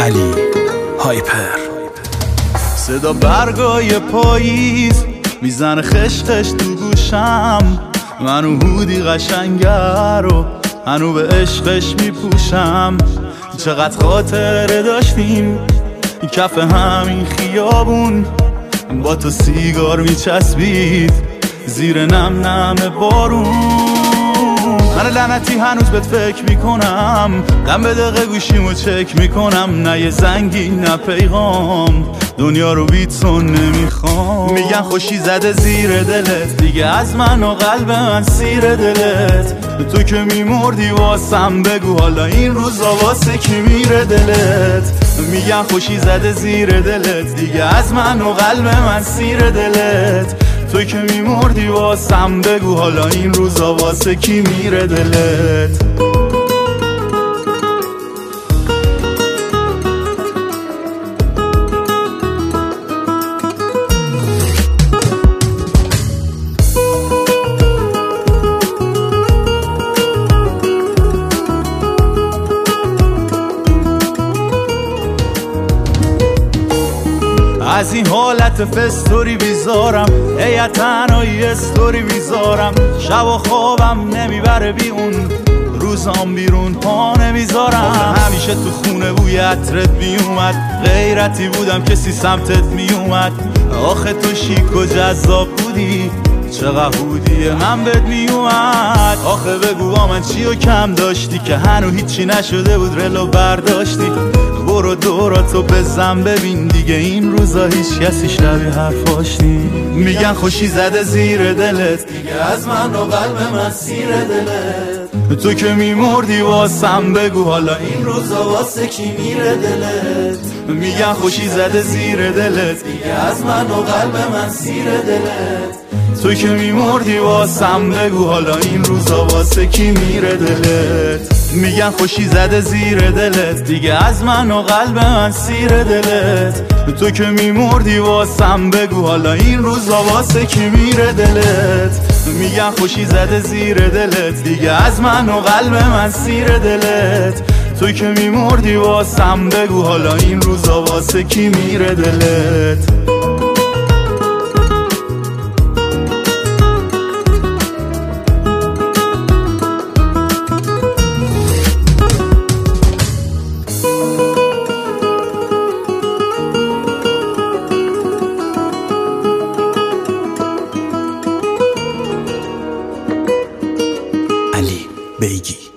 علی هایپر. صدا برگای پاییز میزنه خشخش تو گوشم، منو هودی قشنگر رو هنو به عشقش میپوشم. چقدر خاطره داشتیم کف همین خیابون، با تو سیگار میچسبید زیر نم نم بارون. من لعنتی هنوز بهت فکر میکنم، دم به دقیقه گوشیمو چک میکنم. نه یه زنگی نه پیغام، دنیا رو بیتون نمیخوام. میگن خوشی زده زیر دلت، دیگه از من و قلب من سیر دلت. تو که میمردی واسم بگو حالا این روزا واسه کی میره دلت. میگن خوشی زده زیر دلت، دیگه از من و قلب من سیر دلت. تو که میمردی واسم بگو حالا این روزا واسه کی میره دلت. از این حالت فستوری بیزارم، ای تنهایی استوری بیزارم. شب و خوابم نمیبره بی اون، روزام بیرون پا نمیذارم. همیشه تو خونه بوی عطرت میومد، غیرتی بودم کسی سمتت میومد. آخه تو شیک و جذاب بودی، چقدر بودی من بهت میومد. آخه بگو با من چی و کم داشتی که هنو هیچی نشده بود رلو برداشتی. برو دوراتو بزن ببین دیگه این روزا هیچ کسی شبیه حرفاش نی. میگن خوشی زده زیر دلت، دیگه از من و قلب من سیر دلت. تو که میمردی واسم بگو حالا این روزا واسه کی میره دلت. میگن خوشی زده زیر دلت، دیگه از من و قلب من سیر دلت. تو که میمردی واسم بگو حالا این روزا واسه کی میره دلت. میگن خوشی زده زیر دلت، دیگه از من و قلب من سیر دلت. تو که میمردی واسم بگو حالا این روزا واسه کی میره دلت. میگن خوشی زده زیر دلت، دیگه از من و قلب من سیر دلت. تو که میمردی واسم بگو حالا این روزا واسه کی میره دلت. علی بیگی.